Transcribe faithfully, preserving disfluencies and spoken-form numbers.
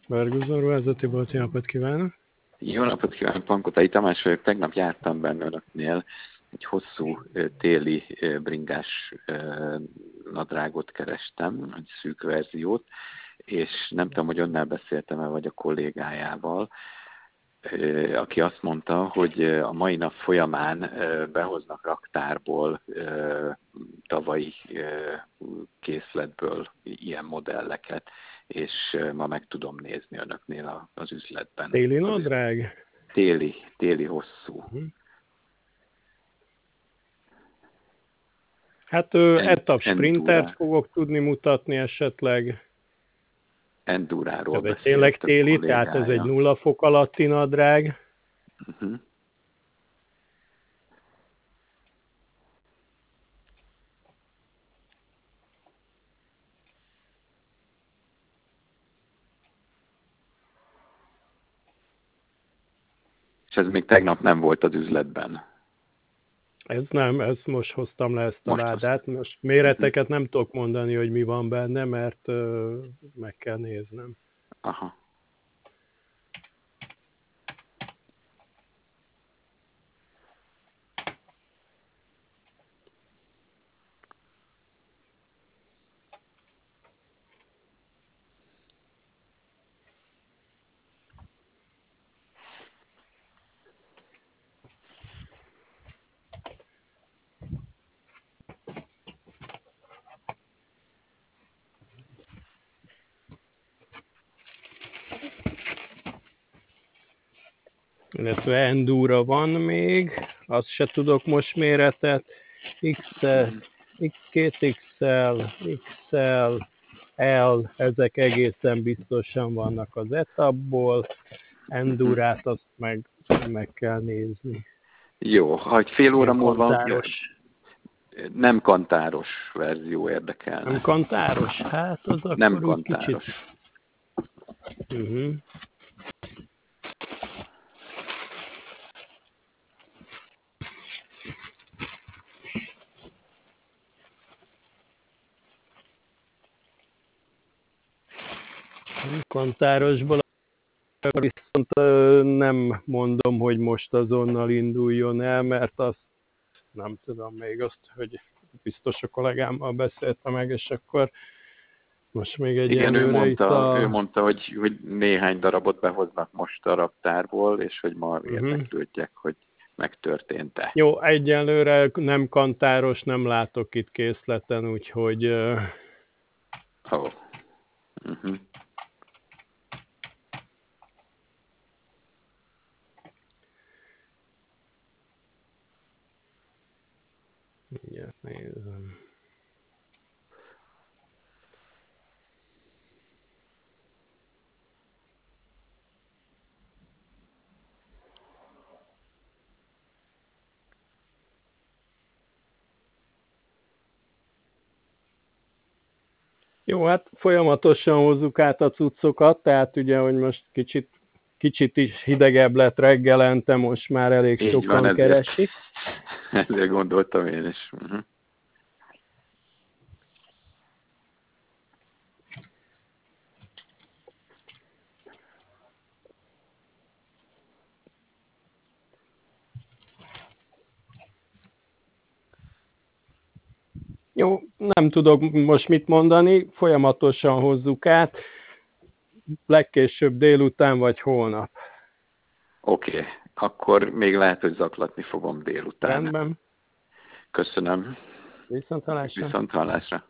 Bergőzön ruházati bolt, jó napot kívánok! Jó napot kívánok, Pankotai Tamás vagyok. Tegnap jártam benne önöknél, egy hosszú téli bringás nadrágot kerestem, egy szűk verziót, és nem tudom, hogy önnel beszéltem-e, vagy a kollégájával, aki azt mondta, hogy a mai nap folyamán behoznak raktárból, tavalyi készletből ilyen modelleket, és ma meg tudom nézni önöknél az üzletben. Téli nadrág? Téli, téli hosszú. Hát etap sprintert fogok tudni mutatni esetleg. Enduráról ez egy beszélt tényleg a téli, kollégája. tehát ez egy nulla fok alatti nadrág. Uh-huh. És ez még tegnap nem volt az üzletben. Ez nem, ezt most hoztam le ezt a most ládát. hoztam. Most méreteket nem tudok mondani, hogy mi van benne, mert uh, meg kell néznem. Aha. Illetve Endura van még, azt se tudok most méretet. iksz el, két iksz el, iksz el, L, ezek egészen biztosan vannak az etapból. Endurát azt meg, meg kell nézni. Jó, ha egy fél óra múlva... Kantáros. Nem kantáros verzió érdekelne. Nem kantáros? Hát az akkor nem úgy kantáros. kicsit... Uh-huh. Kantárosból viszont nem mondom, hogy most azonnal induljon el, mert azt nem tudom még azt, hogy biztos a kollégámmal beszéltem meg, és akkor most még egy Igen, ő mondta, a... ő mondta hogy, hogy néhány darabot behoznak most a raktárból, és hogy ma uh-huh. érdeklődjek, hogy megtörtént-e. Jó, egyenlőre nem kantáros, nem látok itt készleten, úgyhogy... Uh... Oh. Uh-huh. Mindjárt nézem. Jó, hát folyamatosan hozzuk át a cuccokat, tehát ugye, hogy most kicsit, kicsit is hidegebb lett reggelente, most már elég Így sokan van, keresik. Ezért, ezért gondoltam én is. Uh-huh. Jó, nem tudok most mit mondani, folyamatosan hozzuk át, legkésőbb délután vagy holnap. Oké, okay. Akkor még lehet, hogy zaklatni fogom délután. Rendben. Köszönöm. Viszonthallásra. Viszonthallásra.